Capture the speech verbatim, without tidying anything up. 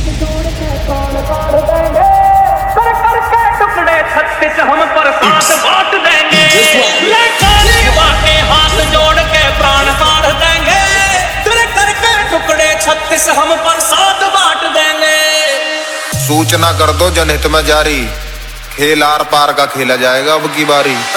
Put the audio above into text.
कर करके टुकड़े छत्तीस हम प्रसाद बांट देंगे। हाथ जोड़ के प्राण काट देंगे। कर करके टुकड़े छत्तीस हम प्रसाद बांट देंगे। सूचना कर दो जनहित में जारी, खेल आर पार का खेला जाएगा अब की बारी।